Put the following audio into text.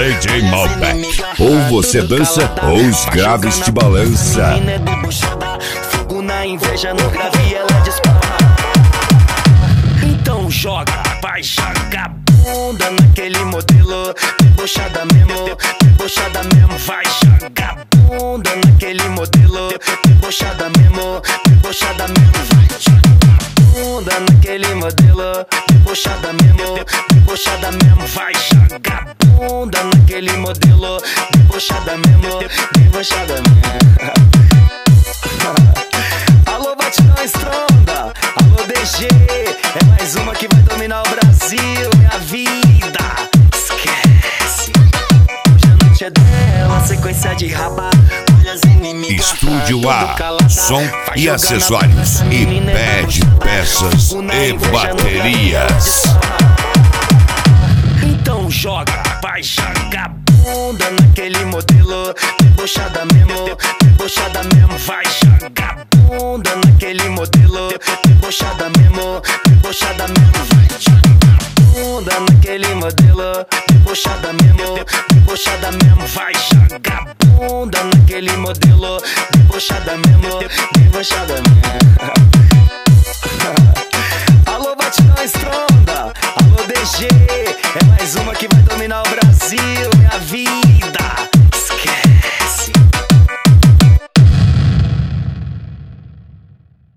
DJ Malbec. Ou você dança, ou os graves te balança. Menina é debochada, fogo na inveja, no grave ela dispara. Então joga, vai jogar bunda naquele modelo. Debochada mesmo, vai jogar bunda naquele modelo. Debochada mesmo, vai jogar bunda naquele modelo. Debochada mesmo, vai jogar bunda naquele modelo. Debochada mesmo. Alô, Batidão Estronda, alô, DG. É mais uma que vai dominar o Brasil, minha vida. Esquece. Hoje a noite é dela, sequência de raba. Estúdio A, som e acessórios, e pede peças e baterias. Então joga, vai jogar bunda naquele modelo. Debochada mesmo, vai jogar bunda naquele modelo. Debochada mesmo, vai jogar bunda naquele modelo. Debochada mesmo, vai jogar bunda naquele modelo. Debochada mesmo.